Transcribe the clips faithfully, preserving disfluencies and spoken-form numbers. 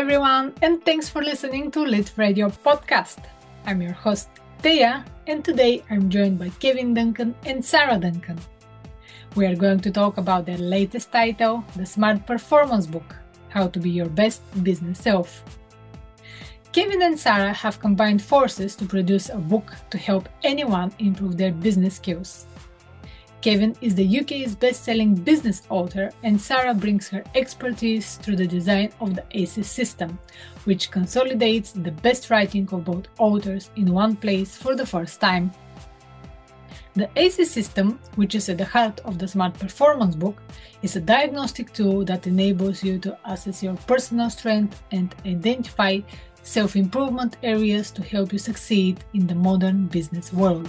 everyone, and thanks for listening to Lit Radio Podcast. I'm your host, Thea, and today I'm joined by Kevin Duncan and Sarah Duncan. We are going to talk about their latest title, The Smart Performance Book, How to Be Your Best Business Self. Kevin and Sarah have combined forces to produce a book to help anyone improve their business skills. Kevin is the U K's best-selling business author, and Sarah brings her expertise through the design of the ACES system, which consolidates the best writing of both authors in one place for the first time. The ACES system, which is at the heart of the Smart Performance Book, is a diagnostic tool that enables you to assess your personal strength and identify self-improvement areas to help you succeed in the modern business world.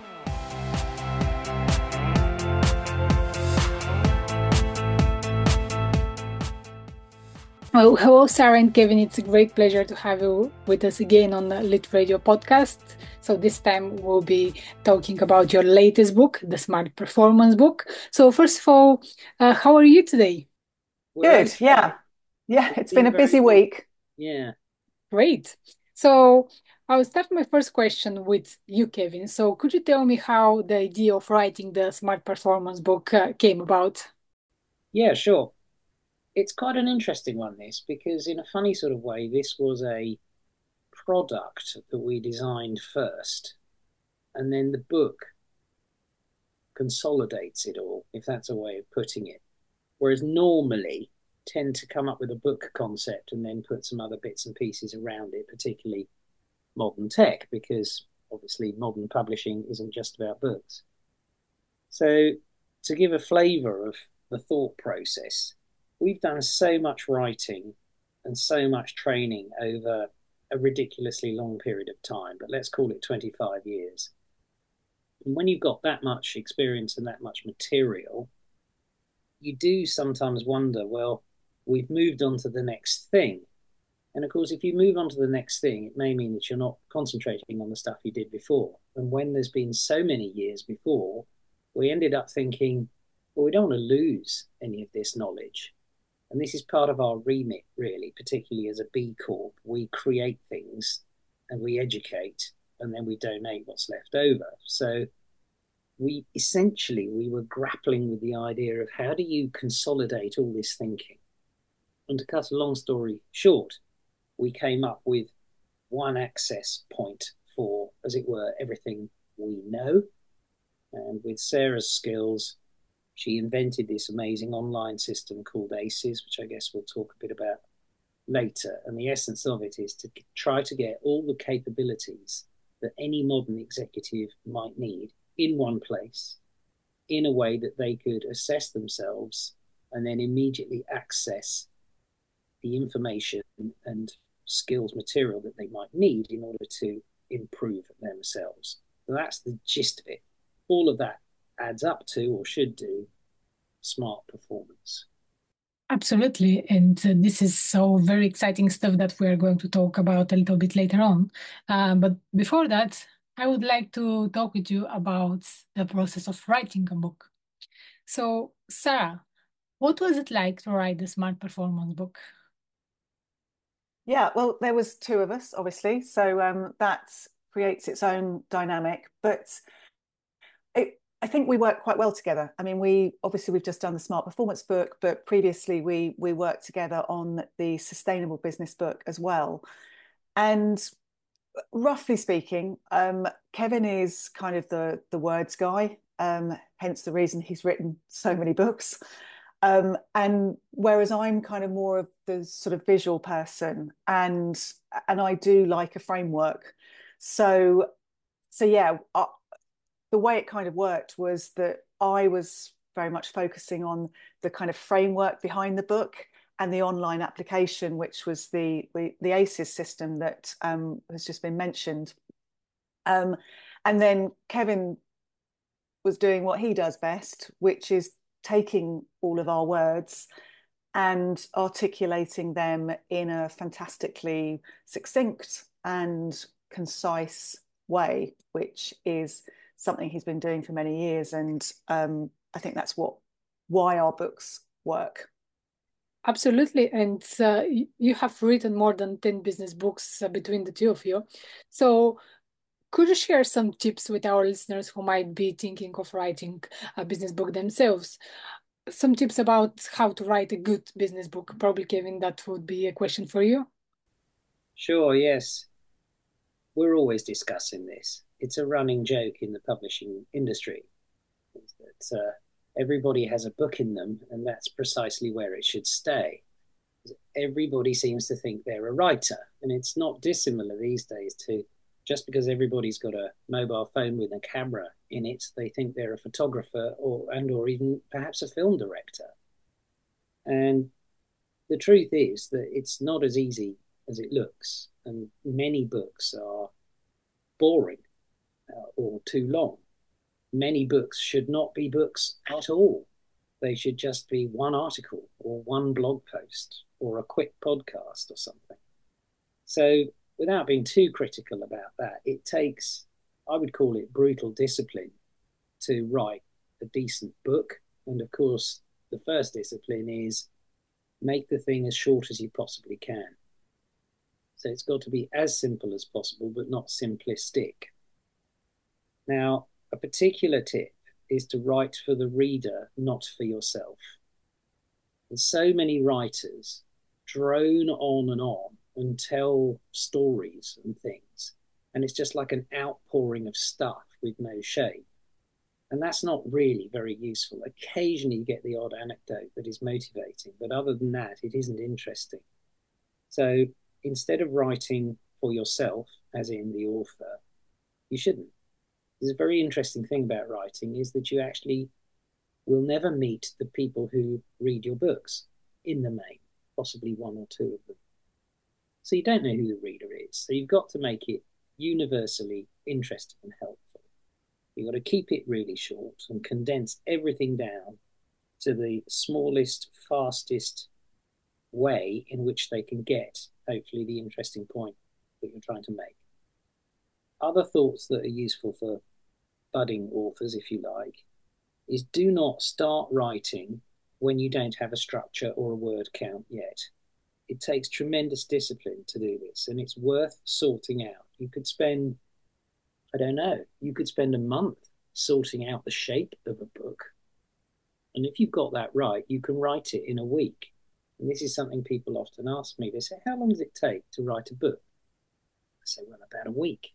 Well, hello, Sarah and Kevin. It's a great pleasure to have you with us again on the Lit Radio Podcast. So this time we'll be talking about your latest book, The Smart Performance Book. So first of all, uh, how are you today? Good, yeah. Yeah, it's been a busy week. Yeah. Great. So I'll start my first question with you, Kevin. So could you tell me how the idea of writing the Smart Performance Book uh, came about? Yeah, sure. It's quite an interesting one, this, because in a funny sort of way, this was a product that we designed first, and then the book consolidates it all, if that's a way of putting it. Whereas normally tend to come up with a book concept and then put some other bits and pieces around it, particularly modern tech, because obviously modern publishing isn't just about books. So to give a flavour of the thought process, we've done so much writing and so much training over a ridiculously long period of time, but let's call it twenty-five years. And when you've got that much experience and that much material, you do sometimes wonder, well, we've moved on to the next thing. And of course, if you move on to the next thing, it may mean that you're not concentrating on the stuff you did before. And when there's been so many years before, we ended up thinking, well, we don't want to lose any of this knowledge. And this is part of our remit, really, particularly as a B Corp. We create things and we educate, and then we donate what's left over. So we essentially, we were grappling with the idea of how do you consolidate all this thinking? And to cut a long story short, we came up with one access point for, as it were, everything we know. And with Sarah's skills, she invented this amazing online system called ACES, which I guess we'll talk a bit about later. And the essence of it is to try to get all the capabilities that any modern executive might need in one place, in a way that they could assess themselves and then immediately access the information and skills material that they might need in order to improve themselves. So that's the gist of it. All of that adds up to, or should do, smart performance. Absolutely. And uh, this is so very exciting stuff that we are going to talk about a little bit later on. Uh, but before that, I would like to talk with you about the process of writing a book. So, Sarah, what was it like to write the Smart Performance Book? Yeah, well, there was two of us, obviously. So um, that creates its own dynamic. But it, I think we work quite well together. I mean, we obviously we've just done the Smart Performance book, but previously we we worked together on the Sustainable Business book as well. And roughly speaking, um, Kevin is kind of the the words guy, um, hence the reason he's written so many books. Um, and whereas I'm kind of more of the sort of visual person, and and I do like a framework. So so yeah. I, the way it kind of worked was that I was very much focusing on the kind of framework behind the book and the online application, which was the the, the ACES system that um, has just been mentioned. Um, and then Kevin was doing what he does best, which is taking all of our words and articulating them in a fantastically succinct and concise way, which is something he's been doing for many years. And um, I think that's what why our books work. Absolutely. And uh, y- you have written more than ten business books uh, between the two of you. So could you share some tips with our listeners who might be thinking of writing a business book themselves? Some tips about how to write a good business book. Probably, Kevin, that would be a question for you. Sure, yes. We're always discussing this. It's a running joke in the publishing industry that uh, everybody has a book in them, and that's precisely where it should stay. Everybody seems to think they're a writer, and it's not dissimilar these days to just because everybody's got a mobile phone with a camera in it, they think they're a photographer or and or even perhaps a film director. And the truth is that it's not as easy as it looks, and many books are boring uh, or too long. Many books should not be books at all. They should just be one article or one blog post or a quick podcast or something. So, without being too critical about that, it takes, I would call it brutal discipline to write a decent book. And of course, the first discipline is make the thing as short as you possibly can. So it's got to be as simple as possible, but not simplistic. Now, a particular tip is to write for the reader, not for yourself. And so many writers drone on and on and tell stories and things, and it's just like an outpouring of stuff with no shape. And that's not really very useful. Occasionally you get the odd anecdote that is motivating, but other than that, it isn't interesting. So instead of writing for yourself, as in the author, you shouldn't. There's a very interesting thing about writing is that you actually will never meet the people who read your books in the main, possibly one or two of them. So you don't know who the reader is. So you've got to make it universally interesting and helpful. You've got to keep it really short and condense everything down to the smallest, fastest way in which they can get, hopefully, the interesting point that you're trying to make. Other thoughts that are useful for budding authors, if you like, is do not start writing when you don't have a structure or a word count yet. It takes tremendous discipline to do this, and it's worth sorting out. You could spend, I don't know, you could spend a month sorting out the shape of a book. And if you've got that right, you can write it in a week. And this is something people often ask me. They say, how long does it take to write a book? I say, well, about a week.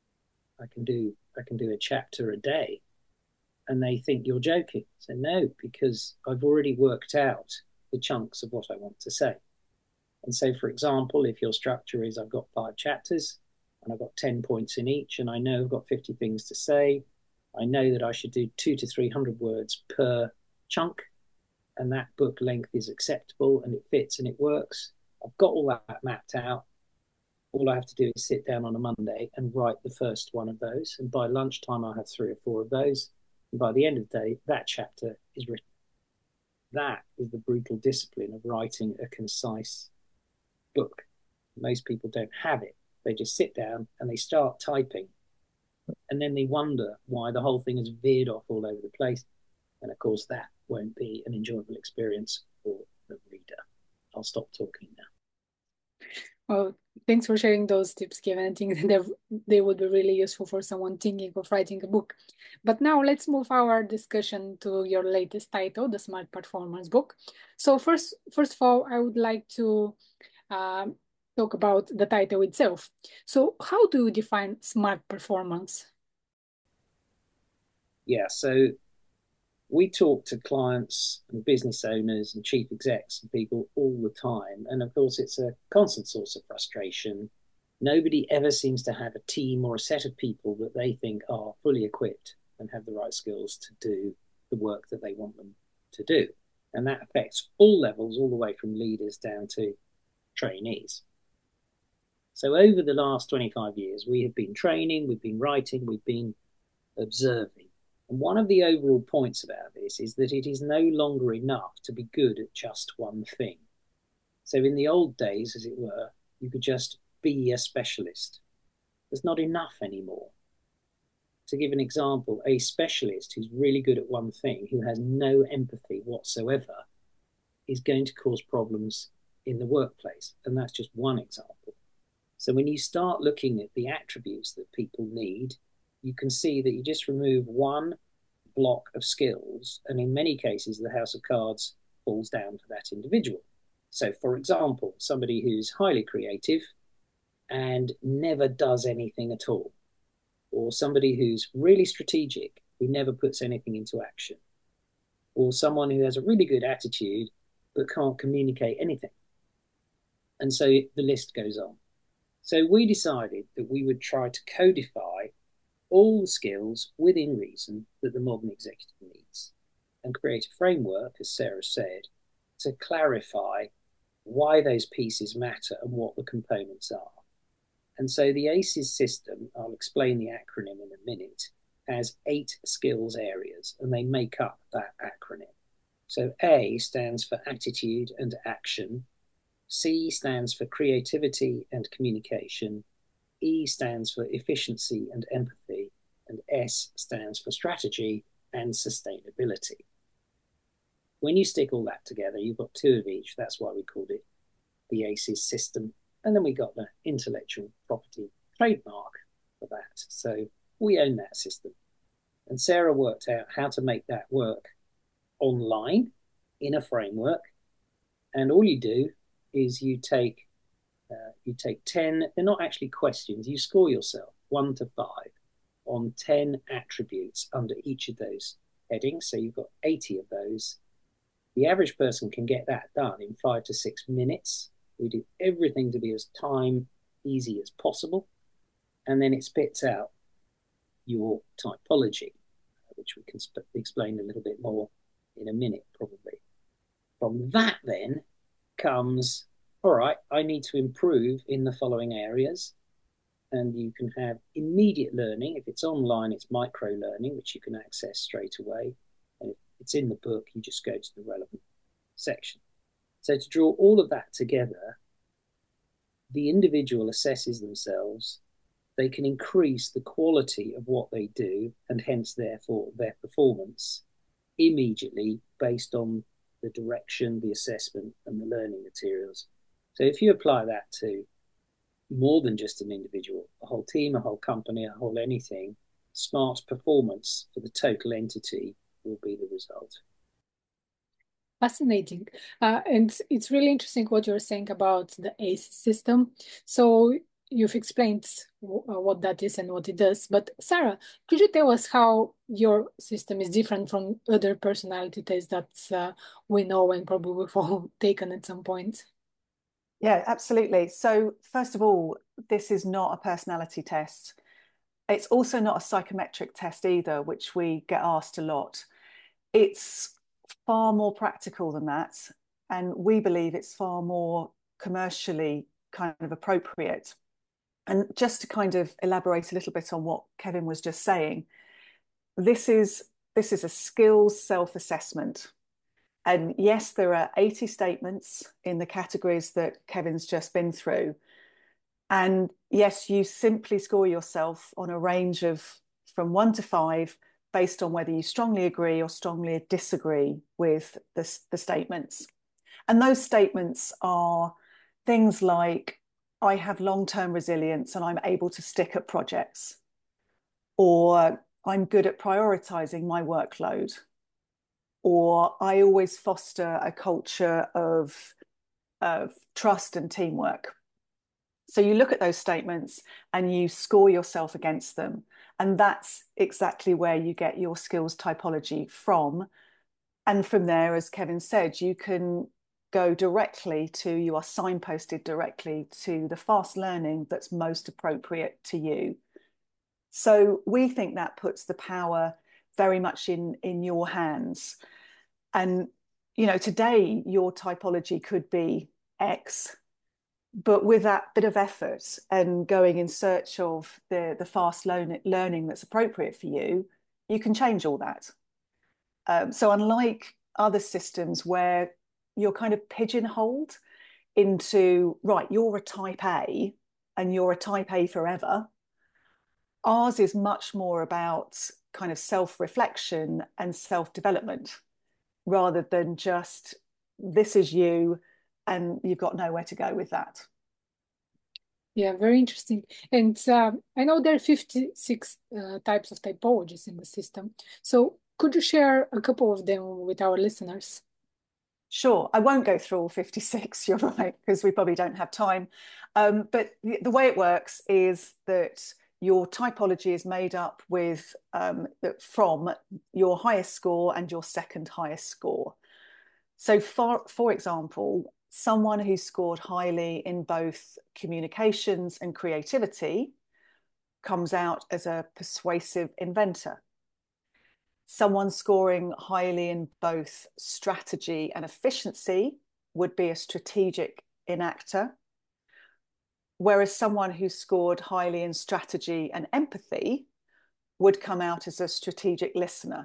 I can do I can do a chapter a day. And they think you're joking. So no, because I've already worked out the chunks of what I want to say. And so, for example, if your structure is I've got five chapters and I've got ten points in each, and I know I've got fifty things to say, I know that I should do two to three hundred words per chunk, and that book length is acceptable and it fits and it works. I've got all that mapped out. All I have to do is sit down on a Monday and write the first one of those. And by lunchtime, I'll have three or four of those. And by the end of the day, that chapter is written. That is the brutal discipline of writing a concise book. Most people don't have it. They just sit down and they start typing. And then they wonder why the whole thing has veered off all over the place. And of course, that won't be an enjoyable experience for the reader. I'll stop talking now. Well, thanks for sharing those tips, Kevin. I think that they would be really useful for someone thinking of writing a book. But now let's move our discussion to your latest title, the Smart Performance book. So first, first of all, I would like to um, talk about the title itself. So how do you define smart performance? Yeah, so we talk to clients and business owners and chief execs and people all the time. And of course, it's a constant source of frustration. Nobody ever seems to have a team or a set of people that they think are fully equipped and have the right skills to do the work that they want them to do. And that affects all levels, all the way from leaders down to trainees. So over the last twenty-five years, we have been training, we've been writing, we've been observing. And one of the overall points about this is that it is no longer enough to be good at just one thing. So in the old days, as it were, you could just be a specialist. There's not enough anymore. To give an example, a specialist who's really good at one thing, who has no empathy whatsoever, is going to cause problems in the workplace. And that's just one example. So when you start looking at the attributes that people need, you can see that you just remove one block of skills, and in many cases, the house of cards falls down for that individual. So, for example, somebody who's highly creative and never does anything at all, or somebody who's really strategic who never puts anything into action, or someone who has a really good attitude but can't communicate anything. And so the list goes on. So we decided that we would try to codify all the skills within reason that the modern executive needs and create a framework, as Sarah said, to clarify why those pieces matter and what the components are. And so the ACES system, I'll explain the acronym in a minute, has eight skills areas, and they make up that acronym. So A stands for attitude and action, C stands for creativity and communication, E stands for efficiency and empathy, and S stands for strategy and sustainability. When you stick all that together, you've got two of each. That's why we called it the ACES system. And then we got the intellectual property trademark for that. So we own that system. And Sarah worked out how to make that work online in a framework. And all you do is you take uh, you take ten, they're not actually questions, you score yourself one to five on ten attributes under each of those headings. So you've got eighty of those. The average person can get that done in five to six minutes. We do everything to be as time easy as possible. And then it spits out your typology, which we can sp- explain a little bit more in a minute, probably. From that then comes, all right, I need to improve in the following areas. And you can have immediate learning. If it's online, it's micro learning, which you can access straight away. And if it's in the book, you just go to the relevant section. So to draw all of that together, the individual assesses themselves. They can increase the quality of what they do and hence therefore their performance immediately based on the direction, the assessment and the learning materials. So if you apply that to more than just an individual, a whole team, a whole company, a whole anything, smart performance for the total entity will be the result. Fascinating. Uh, and it's really interesting what you're saying about the ACE system. So you've explained w- uh, what that is and what it does. But Sarah, could you tell us how your system is different from other personality tests that uh, we know and probably we've all taken at some point? Yeah, absolutely. So first of all, this is not a personality test. It's also not a psychometric test either, which we get asked a lot. It's far more practical than that. And we believe it's far more commercially kind of appropriate. And just to kind of elaborate a little bit on what Kevin was just saying, this is, this is a skills self-assessment. And yes, there are eighty statements in the categories that Kevin's just been through. And yes, you simply score yourself on a range of from one to five based on whether you strongly agree or strongly disagree with the, the statements. And those statements are things like, I have long-term resilience and I'm able to stick at projects, or I'm good at prioritizing my workload, or I always foster a culture of, of trust and teamwork. So you look at those statements and you score yourself against them. And that's exactly where you get your skills typology from. And from there, as Kevin said, you can go directly to, you are signposted directly to the fast learning that's most appropriate to you. So we think that puts the power very much in, in your hands. And, you know, today your typology could be X, but with that bit of effort and going in search of the, the fast learn learning that's appropriate for you, you can change all that. Um, so unlike other systems where you're kind of pigeonholed into, right, you're a type A and you're a type A forever, ours is much more about kind of self-reflection and self-development rather than just this is you, and you've got nowhere to go with that. Yeah, very interesting. And uh, I know there are fifty-six uh, types of typologies in the system. So could you share a couple of them with our listeners? Sure, I won't go through all fifty-six, you're right, because we probably don't have time. Um, but the, the way it works is that your typology is made up with um, from your highest score and your second highest score. So for, for example, someone who scored highly in both communications and creativity comes out as a persuasive inventor. Someone scoring highly in both strategy and efficiency would be a strategic enactor, whereas someone who scored highly in strategy and empathy would come out as a strategic listener.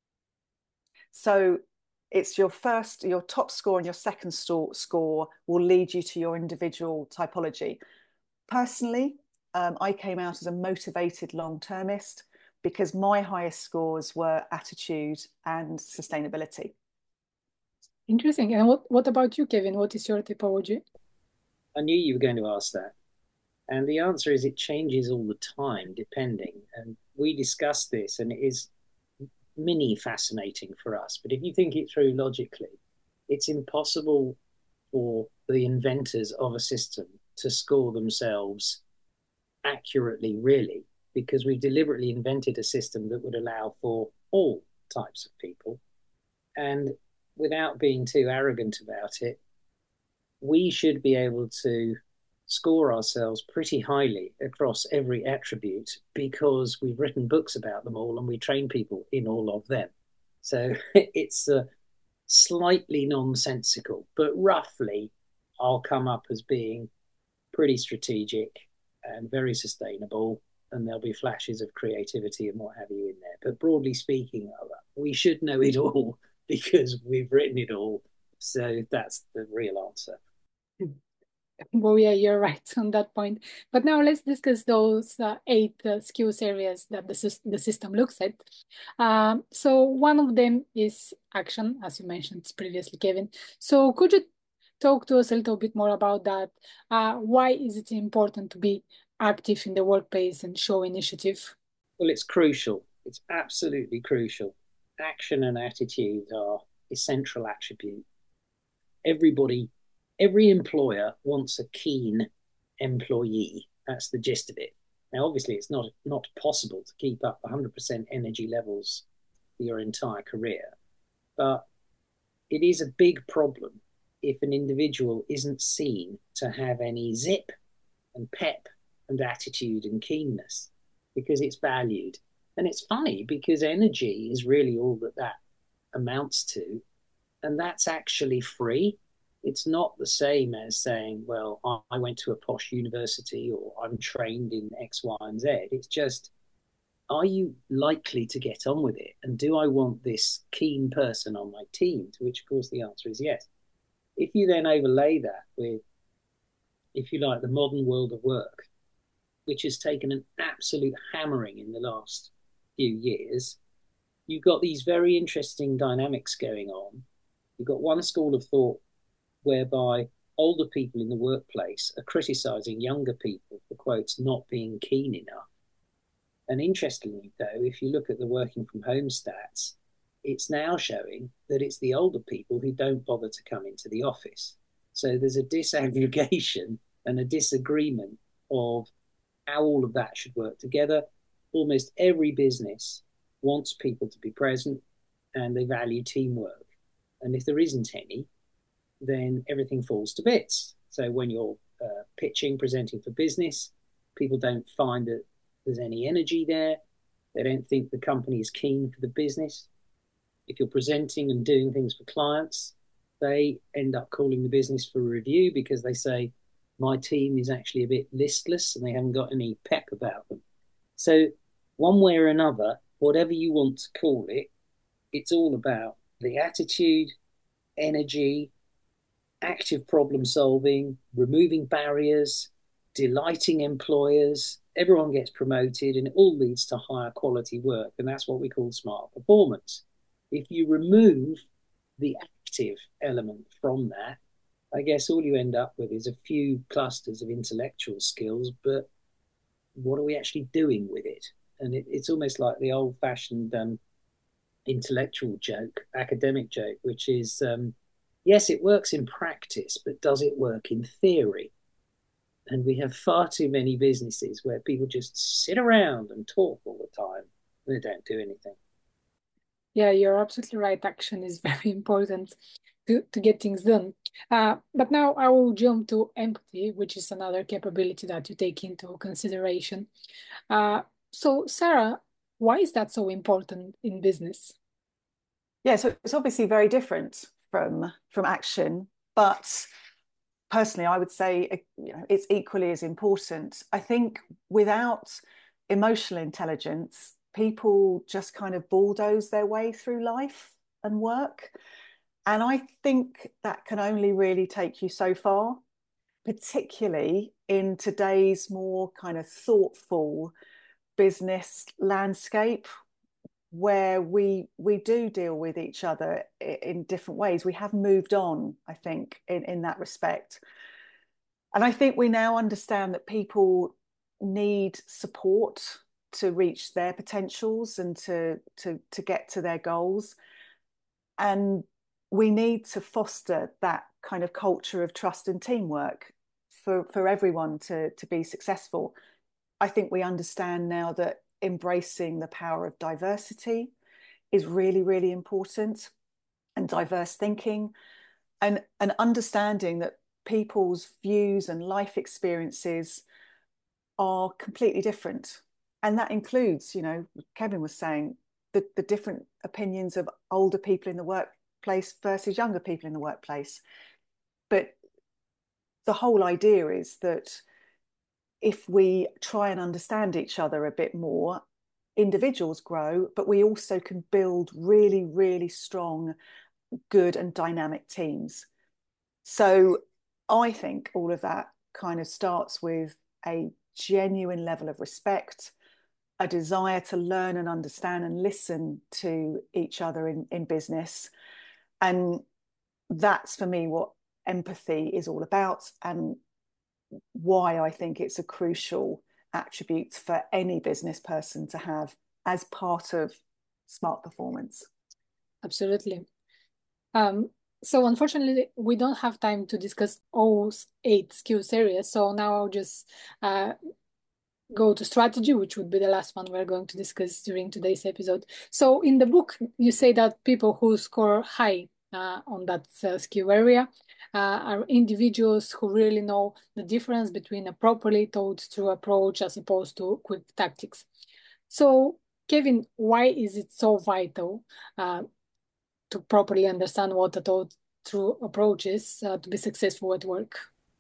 So it's your first, your top score and your second score will lead you to your individual typology. Personally, um, I came out as a motivated long-termist because my highest scores were attitude and sustainability. Interesting. And what, what about you, Kevin? What is your typology? I knew you were going to ask that. And the answer is it changes all the time, depending. And we discussed this, and it is mini fascinating for us. But if you think it through logically, it's impossible for the inventors of a system to score themselves accurately, really, because we've deliberately invented a system that would allow for all types of people. And without being too arrogant about it, we should be able to score ourselves pretty highly across every attribute because we've written books about them all and we train people in all of them. So it's uh, slightly nonsensical, but roughly I'll come up as being pretty strategic and very sustainable, and there'll be flashes of creativity and what have you in there. But broadly speaking, we should know it all because we've written it all. So that's the real answer. Well, yeah, you're right on that point. But now let's discuss those uh, eight uh, skills areas that the, the system looks at. Um, so one of them is action, as you mentioned previously, Kevin. So could you talk to us a little bit more about that? Uh, why is it important to be active in the workplace and show initiative? Well, it's crucial. It's absolutely crucial. Action and attitude are essential attributes. Everybody Every employer wants a keen employee. That's the gist of it. Now, obviously, it's not, not possible to keep up one hundred percent energy levels for your entire career, but it is a big problem if an individual isn't seen to have any zip and pep and attitude and keenness because it's valued. And it's funny because energy is really all that that amounts to, and that's actually free. It's not the same as saying, well, I went to a posh university or I'm trained in X, Y, and Z. It's just, are you likely to get on with it? And do I want this keen person on my team? To which, of course, the answer is yes. If you then overlay that with, if you like, the modern world of work, which has taken an absolute hammering in the last few years, you've got these very interesting dynamics going on. You've got one school of thought whereby older people in the workplace are criticizing younger people for, quotes, not being keen enough. And interestingly, though, if you look at the working from home stats, it's now showing that it's the older people who don't bother to come into the office. So there's a disaggregation and a disagreement of how all of that should work together. Almost every business wants people to be present and they value teamwork. And if there isn't any, then everything falls to bits. So when you're uh, pitching, presenting for business, people don't find that there's any energy there. They don't think the company is keen for the business. If you're presenting and doing things for clients, they end up calling the business for a review because they say, my team is actually a bit listless and they haven't got any pep about them. So one way or another, whatever you want to call it, it's all about the attitude, energy, active problem solving, removing barriers, delighting employers. Everyone gets promoted and it all leads to higher quality work. And that's what we call smart performance. If you remove the collective element from that, I guess all you end up with is a few clusters of intellectual skills, but what are we actually doing with it? And it, it's almost like the old-fashioned um, intellectual joke, academic joke, which is, um, yes, it works in practice, but does it work in theory? And we have far too many businesses where people just sit around and talk all the time and they don't do anything. Yeah, you're absolutely right. Action is very important to, to get things done. Uh, but now I will jump to empathy, which is another capability that you take into consideration. Uh, so, Sarah, why is that so important in business? Yeah, so it's obviously very different from from action, but personally, I would say, you know, it's equally as important. I think without emotional intelligence, people just kind of bulldoze their way through life and work. And I think that can only really take you so far, particularly in today's more kind of thoughtful business landscape where we we do deal with each other in different ways. We have moved on, I think, in, in that respect. And I think we now understand that people need support to reach their potentials and to, to, to get to their goals. And we need to foster that kind of culture of trust and teamwork for, for everyone to, to be successful. I think we understand now that embracing the power of diversity is really, really important, and diverse thinking, and, and understanding that people's views and life experiences are completely different. And that includes, you know, Kevin was saying, the, the different opinions of older people in the workplace versus younger people in the workplace. But the whole idea is that if we try and understand each other a bit more, individuals grow, but we also can build really, really strong, good and dynamic teams. So I think all of that kind of starts with a genuine level of respect, a desire to learn and understand and listen to each other in, in business. And that's for me what empathy is all about, and why I think it's a crucial attribute for any business person to have as part of smart performance. Absolutely. Um, so unfortunately, we don't have time to discuss all eight skills areas. So now I'll just uh, go to strategy, which would be the last one we're going to discuss during today's episode. So in the book, you say that people who score high uh, on that uh, skill area uh, are individuals who really know the difference between a properly thought through approach as opposed to quick tactics. So, Kevin, why is it so vital uh, to properly understand what a thought through approach is uh, to be successful at work?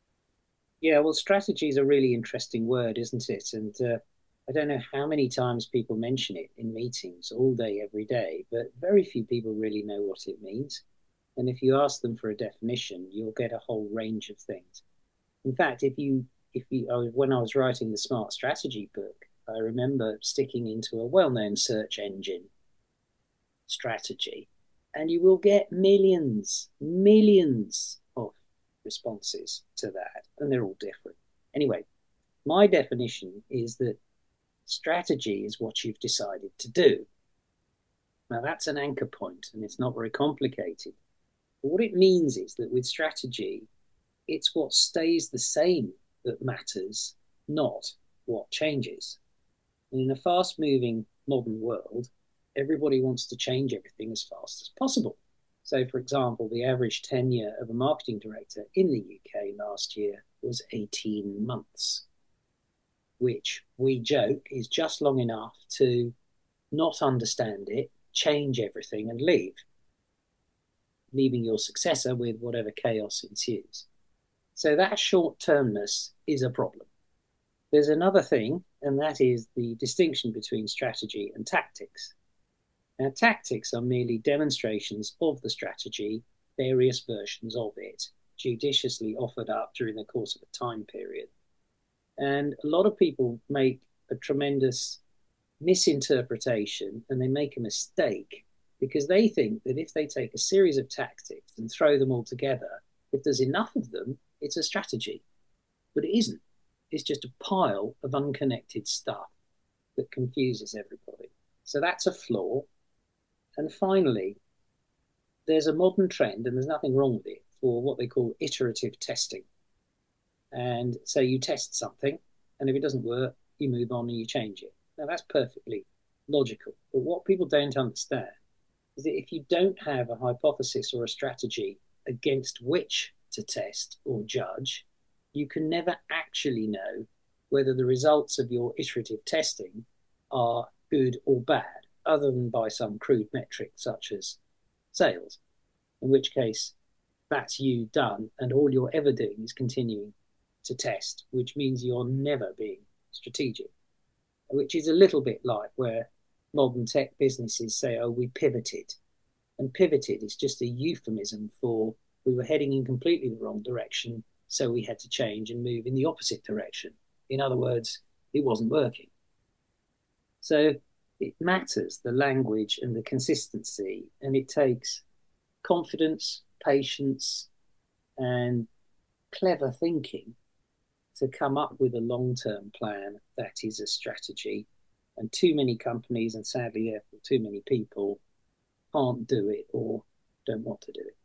Yeah, well, strategy is a really interesting word, isn't it? And uh, I don't know how many times people mention it in meetings all day, every day, but very few people really know what it means. And if you ask them for a definition, you'll get a whole range of things. In fact, if you, if you, I was, when I was writing the Smart Strategy book, I remember sticking into a well-known search engine strategy, and you will get millions, millions of responses to that, and they're all different. Anyway, my definition is that strategy is what you've decided to do. Now, that's an anchor point, and it's not very complicated. But what it means is that with strategy, it's what stays the same that matters, not what changes. And in a fast-moving modern world, everybody wants to change everything as fast as possible. So, for example, the average tenure of a marketing director in the U K last year was eighteen months, which we joke is just long enough to not understand it, change everything and leave, leaving your successor with whatever chaos ensues. So that short-termness is a problem. There's another thing, and that is the distinction between strategy and tactics. Now, tactics are merely demonstrations of the strategy, various versions of it, judiciously offered up during the course of a time period. And a lot of people make a tremendous misinterpretation, and they make a mistake because they think that if they take a series of tactics and throw them all together, if there's enough of them, it's a strategy. But it isn't. It's just a pile of unconnected stuff that confuses everybody. So that's a flaw. And finally, there's a modern trend, and there's nothing wrong with it, for what they call iterative testing. And so you test something, and if it doesn't work, you move on and you change it. Now, that's perfectly logical. But what people don't understand is that if you don't have a hypothesis or a strategy against which to test or judge, you can never actually know whether the results of your iterative testing are good or bad, other than by some crude metric such as sales, in which case that's you done, and all you're ever doing is continuing to test, which means you're never being strategic, which is a little bit like where modern tech businesses say, oh, we pivoted. And pivoted is just a euphemism for we were heading in completely the wrong direction, so we had to change and move in the opposite direction. In other words, it wasn't working. So it matters, the language and the consistency, and it takes confidence, patience, and clever thinking to come up with a long-term plan that is a strategy. And too many companies, and sadly therefore too many people, can't do it or don't want to do it.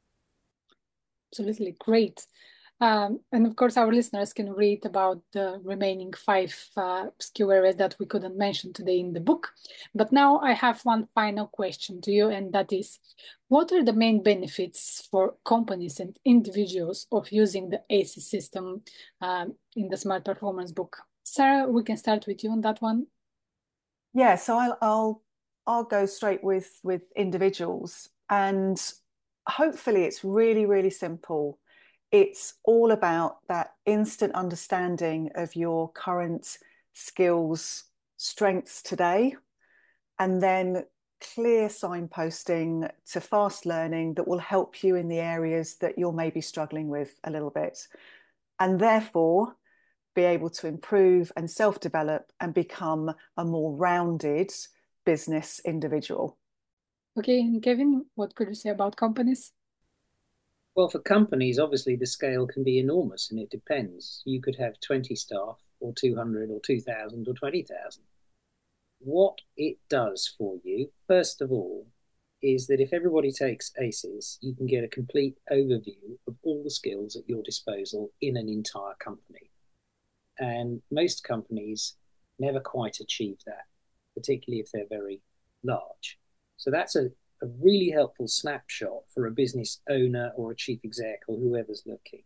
Absolutely great. Um, and of course, our listeners can read about the remaining five uh, skill areas that we couldn't mention today in the book. But now I have one final question to you, and that is, what are the main benefits for companies and individuals of using the A C E system um, in the Smart Performance book? Sarah, we can start with you on that one. Yeah, so I'll I'll I'll go straight with with individuals, and hopefully it's really, really simple. It's all about that instant understanding of your current skills, strengths today, and then clear signposting to fast learning that will help you in the areas that you're maybe struggling with a little bit. And therefore, be able to improve and self-develop and become a more rounded business individual. Okay, and Kevin, what could you say about companies? Well, for companies, obviously the scale can be enormous, and it depends. You could have twenty staff or two hundred or two thousand or twenty thousand. What it does for you, first of all, is that if everybody takes A C Es, you can get a complete overview of all the skills at your disposal in an entire company. And most companies never quite achieve that, particularly if they're very large. So that's a, a really helpful snapshot for a business owner or a chief exec or whoever's looking.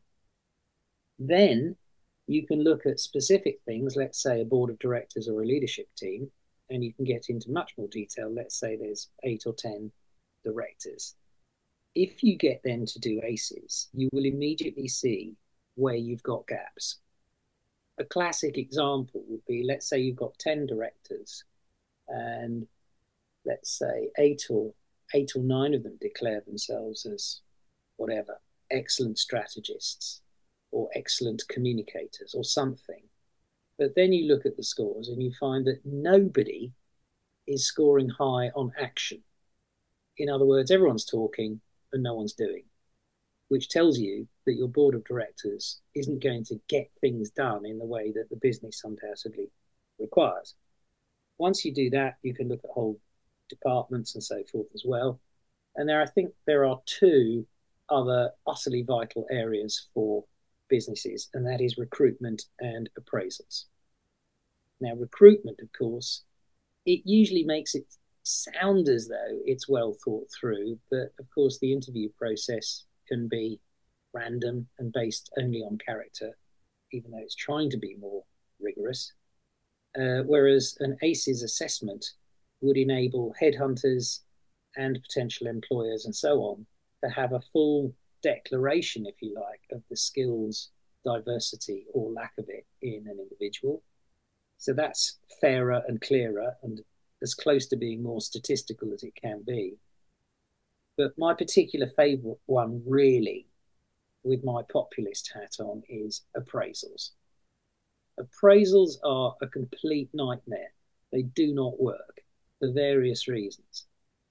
Then you can look at specific things, let's say a board of directors or a leadership team, and you can get into much more detail. Let's say there's eight or ten directors. If you get them to do A C Es, you will immediately see where you've got gaps. A classic example would be, let's say you've got ten directors, and let's say eight or eight or nine of them declare themselves as whatever, excellent strategists or excellent communicators or something. But then you look at the scores and you find that nobody is scoring high on action. In other words, everyone's talking and no one's doing, which tells you that your board of directors isn't going to get things done in the way that the business undoubtedly requires. Once you do that, you can look at whole departments and so forth as well. And there, I think there are two other utterly vital areas for businesses, and that is recruitment and appraisals. Now, recruitment, of course, it usually makes it sound as though it's well thought through, but of course the interview process can be random and based only on character, even though it's trying to be more rigorous. Uh, whereas an A C Es assessment would enable headhunters and potential employers and so on to have a full declaration, if you like, of the skills, diversity or lack of it in an individual. So that's fairer and clearer and as close to being more statistical as it can be. But my particular favourite one, really, with my populist hat on, is appraisals. Appraisals are a complete nightmare. They do not work for various reasons.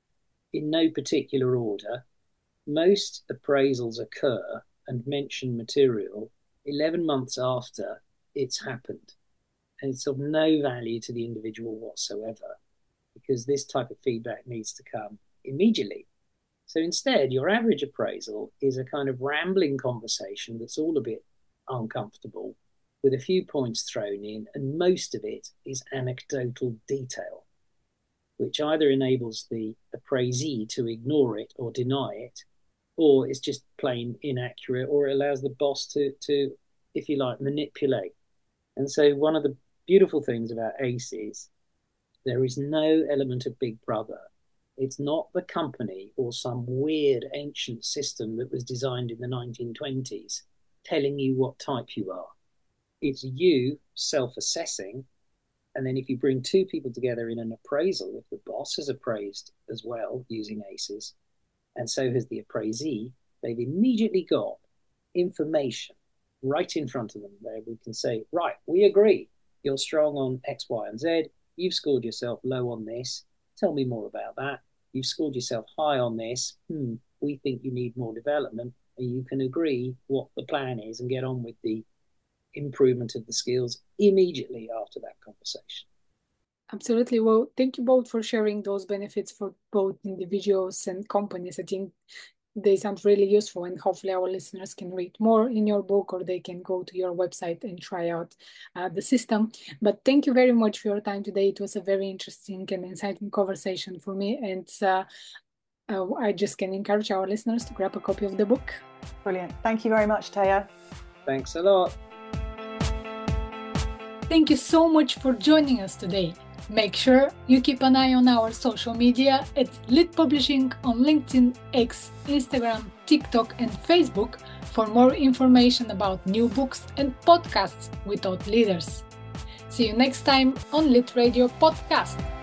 in no particular order. Most appraisals occur and mention material eleven months after it's happened. And it's of no value to the individual whatsoever, because this type of feedback needs to come immediately. So instead, your average appraisal is a kind of rambling conversation that's all a bit uncomfortable, with a few points thrown in, and most of it is anecdotal detail, which either enables the appraisee to ignore it or deny it, or it's just plain inaccurate, or it allows the boss to, to, if you like, manipulate. And so one of the beautiful things about ACEs, there is no element of Big Brother. It's not the company or some weird ancient system that was designed in the nineteen twenties telling you what type you are. It's you self-assessing. And then if you bring two people together in an appraisal, if the boss has appraised as well using ACEs, and so has the appraisee, they've immediately got information right in front of them where we can say, right, we agree. You're strong on X, Y, and Z. You've scored yourself low on this. Tell me more about that. You've scored yourself high on this. Hmm, we think you need more development. And you can agree what the plan is and get on with the improvement of the skills immediately after that conversation. Absolutely. Well, thank you both for sharing those benefits for both individuals and companies. I think they sound really useful, and hopefully our listeners can read more in your book, or they can go to your website and try out uh, the system. But thank you very much for your time today. It was a very interesting and exciting conversation for me, and uh, uh, I just can encourage our listeners to grab a copy of the book. Brilliant. Thank you very much, Taya. Thanks a lot. Thank you so much for joining us today. Make sure you keep an eye on our social media at Lit Publishing on LinkedIn, X, Instagram, TikTok, and Facebook for more information about new books and podcasts with thought leaders. See you next time on Lit Radio Podcast.